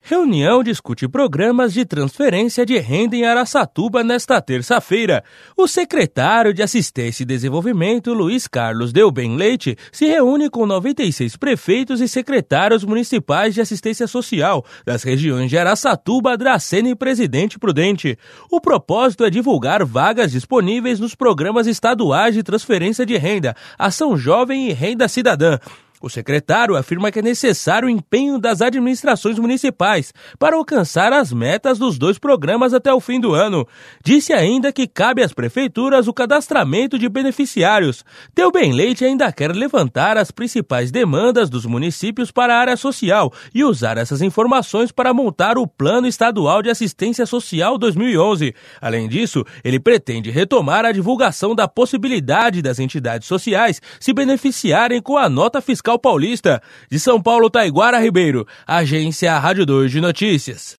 Reunião discute programas de transferência de renda em Araçatuba nesta terça-feira. O secretário de Assistência e Desenvolvimento, Luiz Carlos Delben Leite, se reúne com 96 prefeitos e secretários municipais de assistência social das regiões de Araçatuba, Dracena e Presidente Prudente. O propósito é divulgar vagas disponíveis nos programas estaduais de transferência de renda, Ação Jovem e Renda Cidadã. O secretário afirma que é necessário o empenho das administrações municipais para alcançar as metas dos dois programas até o fim do ano. Disse ainda que cabe às prefeituras o cadastramento de beneficiários. Delben Leite ainda quer levantar as principais demandas dos municípios para a área social e usar essas informações para montar o Plano Estadual de Assistência Social 2011. Além disso, ele pretende retomar a divulgação da possibilidade das entidades sociais se beneficiarem com a nota fiscal paulista. De São Paulo, Taiguara Ribeiro, Agência Rádio 2 de Notícias.